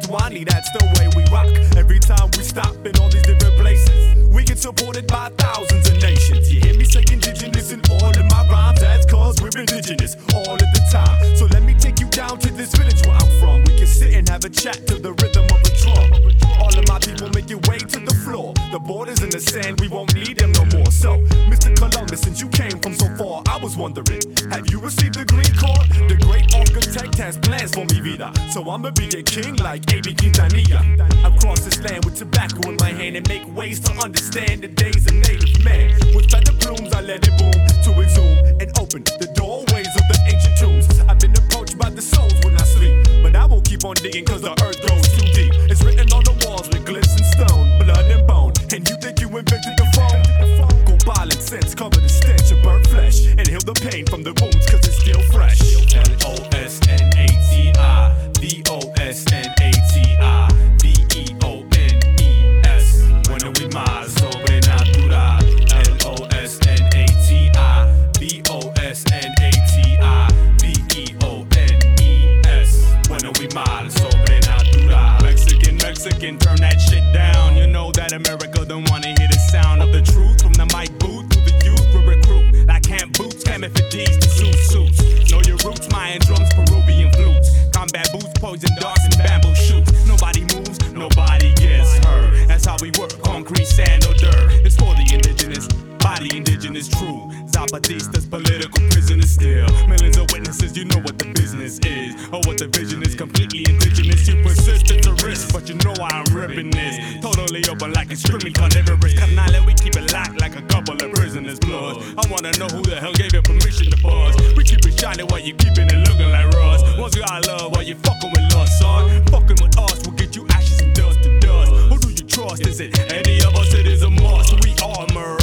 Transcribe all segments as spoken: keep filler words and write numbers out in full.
Sewanee, that's the way we rock. Every time we stop in all these different places, we get supported by thousands of nations. You hear me say indigenous in all of my rhymes, that's cause we're indigenous all of the time. So let me take you down to this village where I'm from. We can sit and have a chat to the rhythm of a drum. All of my people make your way to the floor. The borders in the sand, we won't need them no more. So, Mister Columbus, since you came from so far, I was wondering, have you received the green card? The great architect has plans for me, vida. So I'ma be a king like A B Quintanilla. I've crossed this land with tobacco in my hand and make ways to understand the days of native man. With feather plumes, I let it boom to exhume and open the doorways of the ancient tombs. I've been approached by the souls when I sleep, but I won't keep on digging cause the earth goes too deep. It's written on the walls with glyphs and stone, blood and bone. And you think you invented the phone? Go violent sense, cover the stench of burnt flesh and heal the pain from the wounds cause it's still fresh. L O S N A T I V O S N A T I V E O N E S. Bueno y más sobrenatural. L O S N A T I V O S N A T I V E O N E S. Bueno y más sobrenatural. Mexican, Mexican, turn that shit down. You know that America don't wanna hear the sound of the truth. From the mic booth to the youth we recruit. Like camp boots, camming for D's to suit suits. Know your roots, Mayan drums, Peruvian flutes. Combat boots, poison darts, and bamboo shoots. Nobody moves, nobody gets hurt. That's how we work, concrete, sand, or dirt. It's for the indigenous, body indigenous, true. Zapatistas, political prisoners still. Millions of witnesses, you know what the business is. Or what the vision is, completely indigenous. You persist, it's a risk, but you know why I'm ripping this. Totally open like a screaming carnivorous. Carnal, we keep it locked like a couple of prisoners' blood. I wanna know who the hell gave you permission to buzz. We keep it shining while you keeping it looking like rust. Once you got love while you fucking with lust, son. Fucking with us will get you ashes and dust to dust. Who do you trust? Is it any of us? It is a must. We are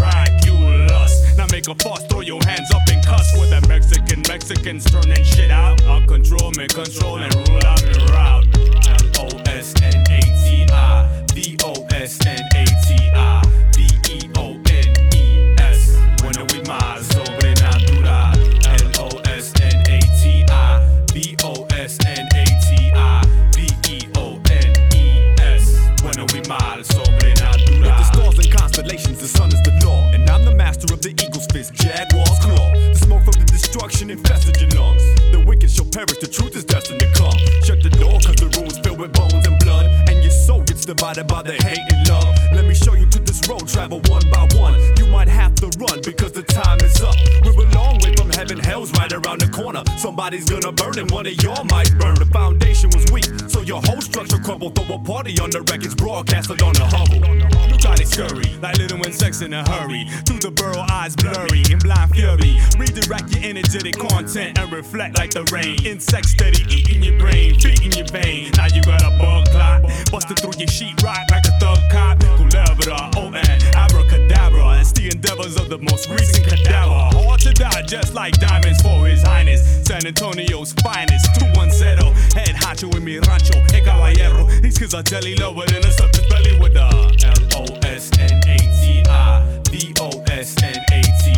miraculous. Now make a fuss, throw your hands up and cuss with the Mexican, Mexicans turning shit out. I'll control me, control and rule out me route. L O S N A T I V O S N A T I V E O N E S. Bueno y más sobrenatural. L O S N A T I V O S N A T I V E O N E S. Bueno y más sobrenatural. With the stars and constellations, the sun is the law. And I'm the master of the eagle's fist, jaguar's claw. The smoke from the destruction infested your lungs. The wicked shall perish, the truth is destined to come. Shut the door cause the room's filled with bones and blood. And your soul gets divided by the hate and love. Let me show you to this road, travel one by one. You might have to run because the time is up. We're a long way from heaven, hell's right around the corner. Somebody's gonna burn and one of y'all might burn. The foundation was weak, so your whole structure crumbled. Throw a party on the records, broadcasted on the Hubble. Look how they scurry, like little insects in a hurry. Through the burrow, eyes blurry, in blind fury. Redirect your energetic content and reflect like the rain. Insects steady eating your brain, feeding your vein. Now you got a bug clot, busted through your sheetrock like a thug cop. Culebra, O N, abracadabra. It's the endeavors of the most recent cadaver. Hard to digest like diamonds for his highness. San Antonio's finest, two one zero. Head honcho in mi rancho, hey caballero. These kids are jelly lower than a serpent's belly with a L O S N A T I V O S N A T